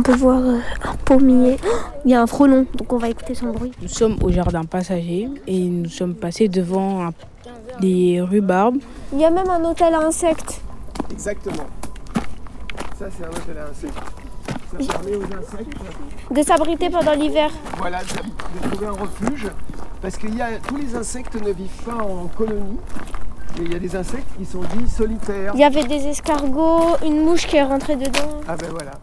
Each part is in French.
peut voir un pommier. Il y a un frelon, donc on va écouter son bruit. Nous sommes au jardin passager et nous sommes passés devant des rhubarbes. Il y a même un hôtel à insectes. Exactement. Ça, c'est un hôtel à insectes. Ça permet aux insectes De s'abriter pendant l'hiver. voilà, de trouver un refuge. Parce que tous les insectes ne vivent pas en colonie. Mais il y a des insectes qui sont dits solitaires. Il y avait des escargots, une mouche qui est rentrée dedans. Ah ben voilà.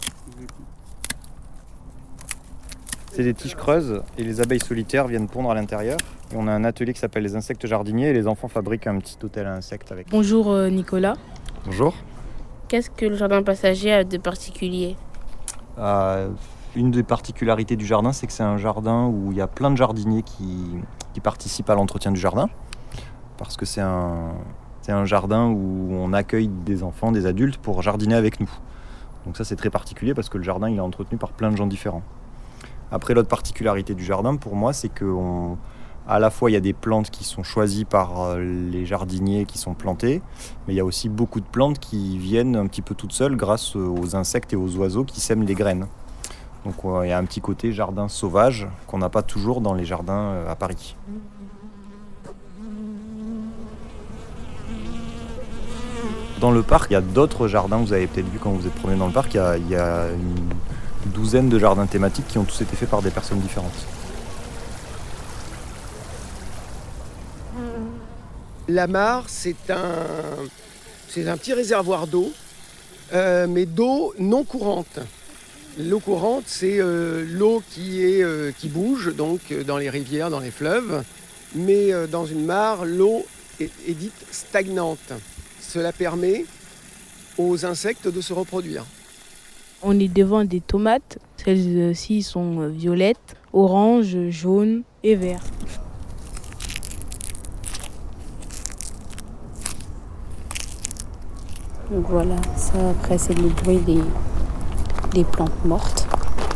C'est des tiges creuses et les abeilles solitaires viennent pondre à l'intérieur. Et on a un atelier qui s'appelle les insectes jardiniers et les enfants fabriquent un petit hôtel à insectes avec. Bonjour Nicolas. Bonjour. Qu'est-ce que le jardin passager a de particulier ? Une des particularités du jardin, c'est que c'est un jardin où il y a plein de jardiniers qui participent à l'entretien du jardin. Parce que c'est un jardin où on accueille des enfants, des adultes pour jardiner avec nous. Donc ça c'est très particulier parce que le jardin il est entretenu par plein de gens différents. Après l'autre particularité du jardin pour moi c'est qu'à la fois il y a des plantes qui sont choisies par les jardiniers qui sont plantées, mais il y a aussi beaucoup de plantes qui viennent un petit peu toutes seules grâce aux insectes et aux oiseaux qui sèment les graines. Donc il y a un petit côté jardin sauvage qu'on n'a pas toujours dans les jardins à Paris. Dans le parc, il y a d'autres jardins, vous avez peut-être vu quand vous êtes promené dans le parc, il y a une douzaine de jardins thématiques qui ont tous été faits par des personnes différentes. La mare, c'est un petit réservoir d'eau, mais d'eau non courante. L'eau courante, c'est l'eau qui bouge, donc dans les rivières, dans les fleuves. Mais dans une mare, l'eau est dite stagnante. Cela permet aux insectes de se reproduire. On est devant des tomates. Celles-ci sont violettes, oranges, jaunes et verts. Donc voilà, ça après c'est le bruit des plantes mortes.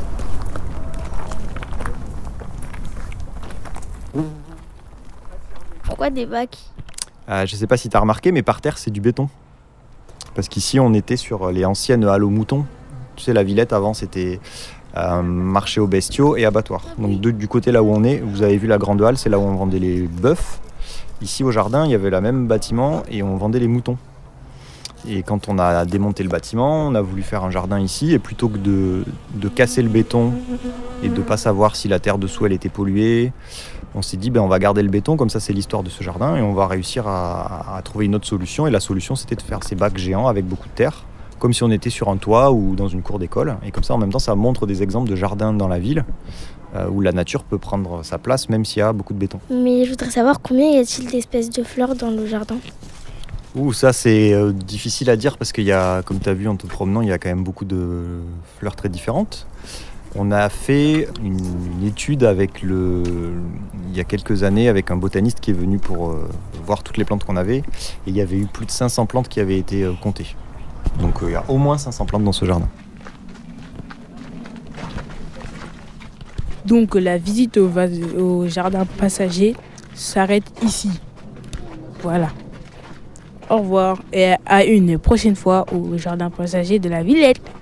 Pourquoi des bacs ? Je ne sais pas si tu as remarqué, mais par terre, c'est du béton. Parce qu'ici, on était sur les anciennes halles aux moutons. Tu sais, la Villette, avant, c'était marché aux bestiaux et abattoir. Donc du côté là où on est, vous avez vu la grande halle, c'est là où on vendait les bœufs. Ici, au jardin, il y avait le même bâtiment et on vendait les moutons. Et quand on a démonté le bâtiment, on a voulu faire un jardin ici. Et plutôt que de casser le béton et de ne pas savoir si la terre dessous, elle était polluée, on s'est dit, on va garder le béton, comme ça c'est l'histoire de ce jardin, et on va réussir à trouver une autre solution. Et la solution, c'était de faire ces bacs géants avec beaucoup de terre, comme si on était sur un toit ou dans une cour d'école. Et comme ça, en même temps, ça montre des exemples de jardins dans la ville, où la nature peut prendre sa place, même s'il y a beaucoup de béton. Mais je voudrais savoir combien y a-t-il d'espèces de fleurs dans le jardin ? Ça c'est difficile à dire parce qu'il y a, comme tu as vu en te promenant, il y a quand même beaucoup de fleurs très différentes. On a fait une étude il y a quelques années avec un botaniste qui est venu pour voir toutes les plantes qu'on avait. Et il y avait eu plus de 500 plantes qui avaient été comptées. Donc il y a au moins 500 plantes dans ce jardin. Donc la visite au jardin passager s'arrête ici. Voilà. Au revoir et à une prochaine fois au jardin passager de la Villette.